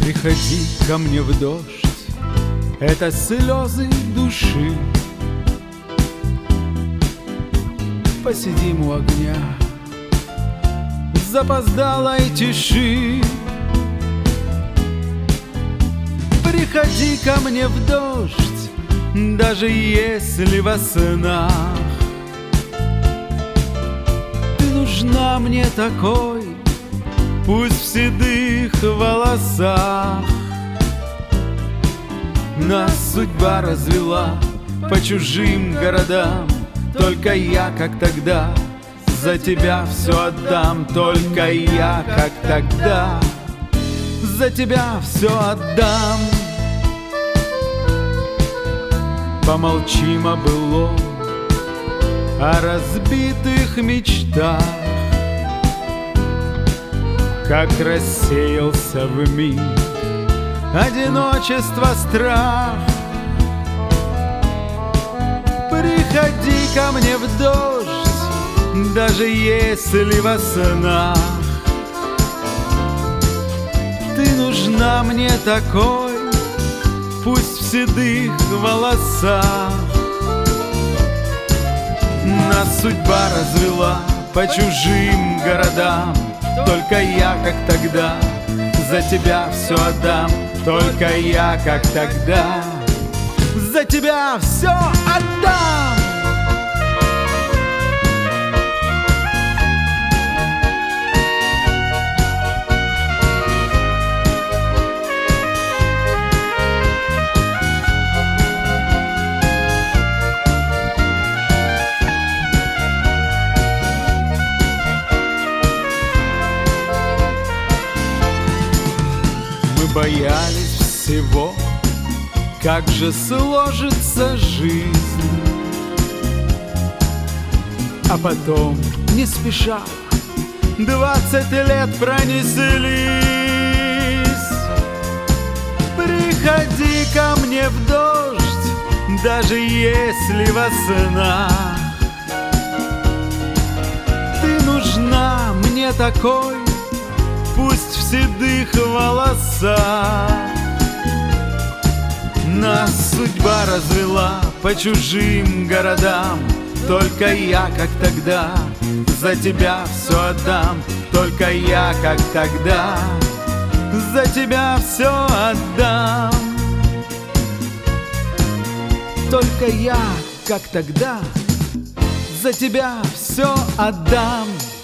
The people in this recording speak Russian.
Приходи ко мне в дождь, это слезы души. Посидим у огня в запоздалой тиши. Приходи ко мне в дождь, даже если во снах. Ты нужна мне такой, пусть в седых волосах. Нас судьба развела по чужим городам, только я, как тогда, за тебя все отдам. Только я, как тогда, за тебя все отдам. Помолчим о былом, о разбитых мечтах, как рассеялся вмиг одиночество, страх. Приходи ко мне в дождь, даже если во снах. Ты нужна мне такой, пусть в седых волосах. Нас судьба развела по чужим городам, только я, как тогда, за тебя все отдам. Только я, как тогда, за тебя все отдам. Боялись всего, как же сложится жизнь. А потом, не спеша, 20 лет пронеслись. Приходи ко мне в дождь, даже если во снах. Ты нужна мне такой, пусть в седых волосах. Нас судьба развела по чужим городам, только я, как тогда, за тебя все отдам. Только я, как тогда, за тебя все отдам. Только я, как тогда, за тебя все отдам.